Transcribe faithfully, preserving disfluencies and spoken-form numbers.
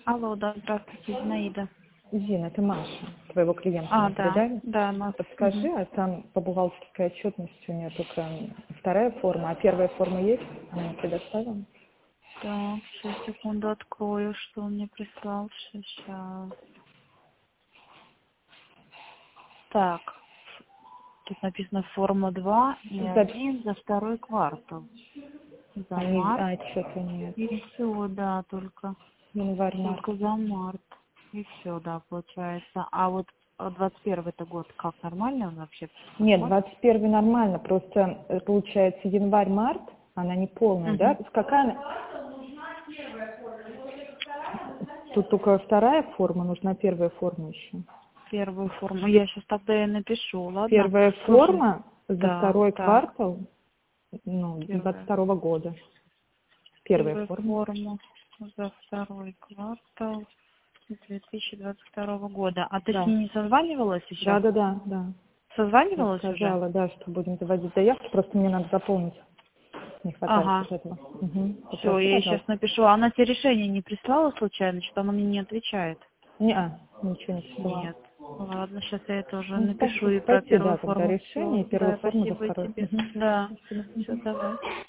Алло, да, здравствуйте, Зинаида. Зина, это Маша, твоего клиента А, мы да, передали. да, Маша. Подскажи, Мгм. а там по бухгалтерской отчетности у нее только вторая форма, а первая форма есть? Она мне предоставила? Так, сейчас, секунду, открою, что он мне прислал. Сейчас. Так, тут написано форма два и За... один за второй квартал. За А, не- март. а, отчета нет. И все, да, только, Январь, март. только за март. И все, да, получается. А вот двадцать первый это год, как нормально он вообще Нет, подходит? двадцать первый нормально, просто э, получается январь-март, она не полная, да? Угу. С какая она- Тут только вторая форма, нужна первая форма еще. Первую форму. Я сейчас тогда и напишу, ладно? Первая Слушай, форма за да, второй так, квартал, ну, двадцать первая. второго года. Первая Первую форма. форму за второй квартал две тысячи двадцать второго года. А ты с Да. ней не созванивалась Да, сейчас? да, да, да. Я Созванивалась уже? сказала, да, что будем заводить заявки, просто мне надо заполнить. Не хватает Ага. вот этого. Угу. Все, Попроси, я ей сейчас пожалуйста. напишу. А она тебе решение не прислала случайно? Что она мне не отвечает? Не, а, ничего не присылала. Нет. Ладно, сейчас я это уже Ну, напишу спасибо. и про Спасибо, первую да, тогда форму. Все. решение, первую Да, форму за спасибо и второй. тебе. Угу. Да. Спасибо. Все, Мгм. давай.